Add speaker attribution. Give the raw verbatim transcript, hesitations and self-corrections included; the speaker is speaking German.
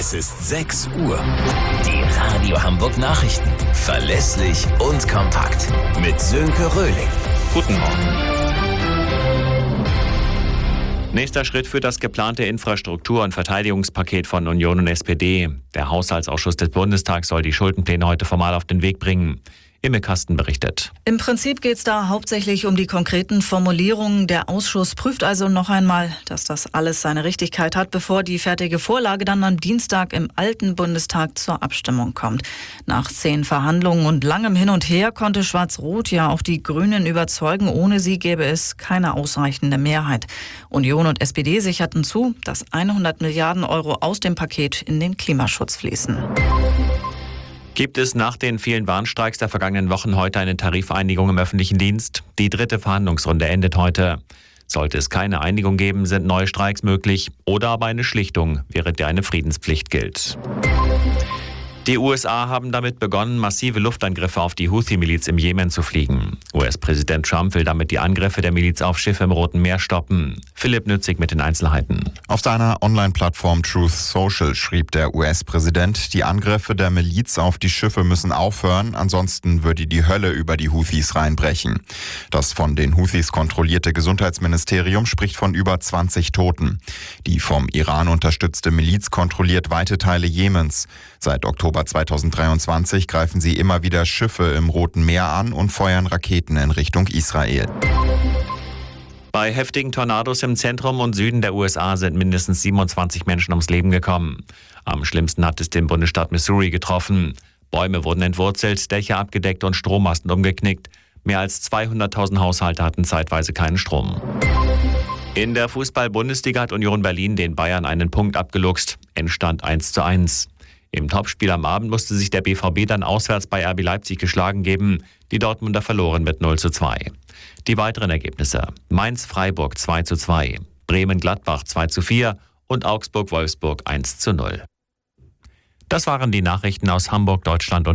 Speaker 1: Es ist sechs Uhr. Die Radio Hamburg Nachrichten. Verlässlich und kompakt. Mit Sönke Röhling.
Speaker 2: Guten Morgen. Nächster Schritt für das geplante Infrastruktur- und Verteidigungspaket von Union und S P D. Der Haushaltsausschuss des Bundestags soll die Schuldenpläne heute formal auf den Weg bringen. Imme Kasten berichtet.
Speaker 3: Im Prinzip geht es da hauptsächlich um die konkreten Formulierungen. Der Ausschuss prüft also noch einmal, dass das alles seine Richtigkeit hat, bevor die fertige Vorlage dann am Dienstag im alten Bundestag zur Abstimmung kommt. Nach zehn Verhandlungen und langem Hin und Her konnte Schwarz-Rot ja auch die Grünen überzeugen. Ohne sie gäbe es keine ausreichende Mehrheit. Union und S P D sicherten zu, dass hundert Milliarden Euro aus dem Paket in den Klimaschutz fließen.
Speaker 2: Gibt es nach den vielen Warnstreiks der vergangenen Wochen heute eine Tarifeinigung im öffentlichen Dienst? Die dritte Verhandlungsrunde endet heute. Sollte es keine Einigung geben, sind neue Streiks möglich oder aber eine Schlichtung, während der eine Friedenspflicht gilt. Die U S A haben damit begonnen, massive Luftangriffe auf die Houthi-Miliz im Jemen zu fliegen. U S-Präsident Trump will damit die Angriffe der Miliz auf Schiffe im Roten Meer stoppen. Philipp Nützig mit den Einzelheiten.
Speaker 4: Auf seiner Online-Plattform Truth Social schrieb der U S-Präsident, die Angriffe der Miliz auf die Schiffe müssen aufhören, ansonsten würde die Hölle über die Houthis reinbrechen. Das von den Houthis kontrollierte Gesundheitsministerium spricht von über zwanzig Toten. Die vom Iran unterstützte Miliz kontrolliert weite Teile Jemens. Seit Oktober zweitausenddreiundzwanzig greifen sie immer wieder Schiffe im Roten Meer an und feuern Raketen in Richtung Israel.
Speaker 2: Bei heftigen Tornados im Zentrum und Süden der U S A sind mindestens siebenundzwanzig Menschen ums Leben gekommen. Am schlimmsten hat es den Bundesstaat Missouri getroffen. Bäume wurden entwurzelt, Dächer abgedeckt und Strommasten umgeknickt. Mehr als zweihunderttausend Haushalte hatten zeitweise keinen Strom. In der Fußball-Bundesliga hat Union Berlin den Bayern einen Punkt abgeluchst. Endstand eins zu eins. Im Topspiel am Abend musste sich der B V B dann auswärts bei R B Leipzig geschlagen geben. Die Dortmunder verloren mit null zu zwei. Die weiteren Ergebnisse: Mainz-Freiburg zwei zu zwei, Bremen-Gladbach zwei zu vier und Augsburg-Wolfsburg eins zu null. Das waren die Nachrichten aus Hamburg, Deutschland und